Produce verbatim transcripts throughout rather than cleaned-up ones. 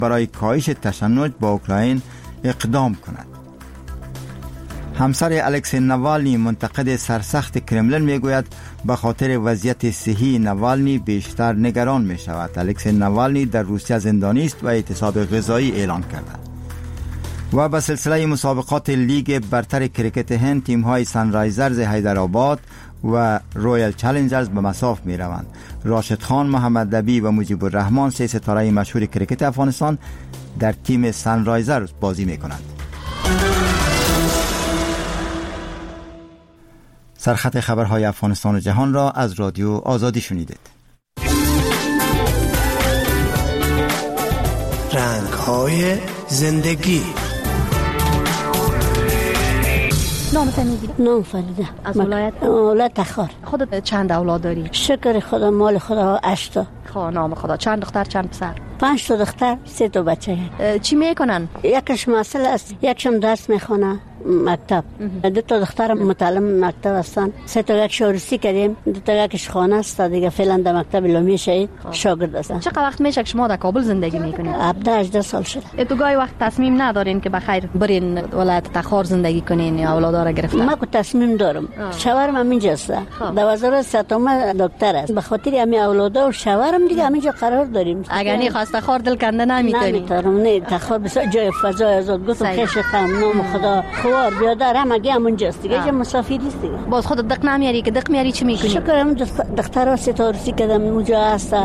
برای کاهش تشنج با اوکراین اقدام کند. همسر الکسی نوالنی منتقد سرسخت کرملین میگوید به خاطر وضعیت صحی نوالنی بیشتر نگران می شود. الکسی نوالنی در روسیه زندانی است و اعتصاب غذایی اعلان کرده. و به سلسله مسابقات لیگ برتر کرکت هند، تیم های سنرایزرز حیدرآباد و رویال چالنجرز به مصاف می روند. راشد خان، محمد نبی و مجیب الرحمن، سه ستاره مشهور کرکت افغانستان، در تیم سنرایزرز بازی می کنند. سرخط خبرهای افغانستان و جهان را از رادیو آزادی شنیدید. رنگ‌های زندگی. نام تنیدی؟ نام فریده. از ولایت؟ ولایت تخار. خودت چند اولاد داری؟ شکر خدا، مال خدا هشتا. خدا نام خدا. چند دختر چند پسر؟ پنج تا دختر، سه تا بچه. چی میکنن؟ یکش مسئله است، یکشم درس میخونه مکتب. دو تا دختر متعلم مکتب هستن. سه تا یک شورسی کردیم، دو تا یکش خانه است دیگه، فعلا در مکتب لومی شهید شاگرد هستن. چقدر وقت میشه که شما در کابل زندگی میکنید؟ هفده هجده سال شده. تو گاهی وقت تصمیم ندارین که بخیر برین ولایت تخار زندگی کنین یا اولادا را گرفتن؟ ما کو تصمیم دارم. شوهرم همینجاست. در وزارت ستم دکتر است. به خاطر همین اولادا و شوهرم دیگه همینجا قرار داریم. اگر نی خواست تخار دل کنده نمیتونی؟ نمیتونم. نه تخار بسیار جای فضای آزاد. گفتم خیش خم نام خدا خوار بیادر هم اگه همونجاست دیگه، جا مسافری است دیگه. باز خودت دق نمیاری که دق میاری چی میکنی؟ شکرم دخترها ستارسی کردم اونجا هستن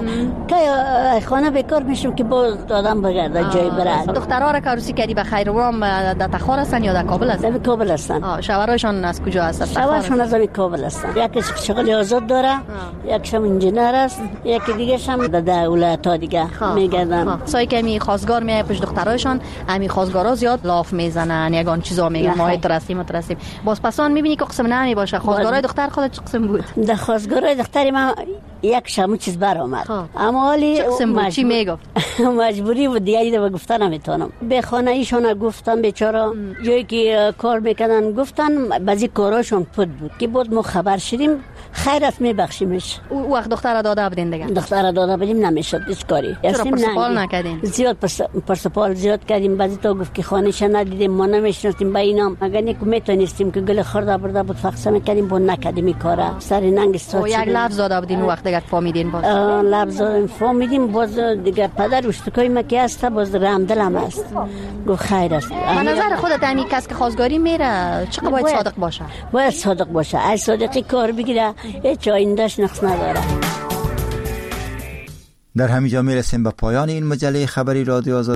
که خانه بیکار میشم که باز دادم بگرده جای برای دخترها را کاروسی کردی به خیر وام در تخار هستن یا در کابل هستن؟ در کابل هستن. شوهرشان از کجا هستن؟ شوهرشان از کابل هستن. یکیش شغل آزاد داره، یکیشم انجینر است، یکی دیگه هم در ولایت ها دیگه میگردن. سای که می خواستگار میای پیش دخترایشان، همین خواستگارا زیاد لاف میزنن، یگان چیزا میگن ما ترسیم ترسیم. باز پسان میبینی که قسم نمی باشه. خواستگارای دختر خودت چه قسم بود؟ در خواستگارای دختر من یک شمو چیز برآمد، اما حالی مجبور... چی میگفت؟ مجبوری بود دیگه، دیگه گفتن نمیتونم. به خانه ایشون گفتم بیچاره جایی که کار میکنن گفتن بعضی کاراشون پد بود که بود ما خبر شدیم خیر است میبخشیمش. او وقت دختر داده بودین دیگه؟ دختر داده بودیم نمیشد هیچ کاری. چرا پرسپال نکردین؟ زیاد پرس... پرسپال زیاد کردیم. بعضی تا گفت که خانه‌ش ندیدیم ما نمیشناسیم با اینام، اگر نیک میتونستیم که گل خورده برده بود فقط میکردیم بود نکردیم کاره سر ننگ استاد. او یک لفظ داده بودین وقت دیگه فهمیدین؟ باز لفظ فهمیدیم. باز دیگه پدر اشتکای ما که است باز رحمدلم است. گفت خیر است. به نظر خودت همین کس که خواستگاری میره چقدر باید صادق باشه؟ باید صادق باشه. ای صادقی کار بگیره هیچ آیندهش نقص نداره. در همینجا میرسیم به پایان این مجله خبری رادیو آزادی.